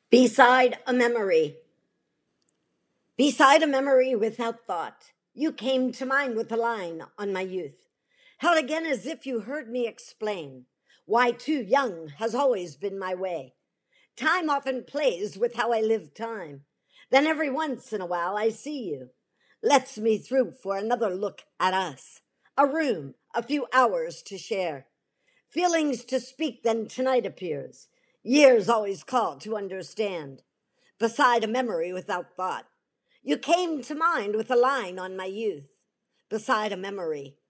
Beside a memory. Beside a memory without thought, you came to mind with a line on my youth, held again as if you heard me explain why too young has always been my way. Time often plays with how I live time. Then every once in a while I see you. Lets me through for another look at us. A room, a few hours to share. Feelings to speak, then tonight appears. Years always call to understand. Beside a memory without thought. You came to mind with a line on my youth. Beside a memory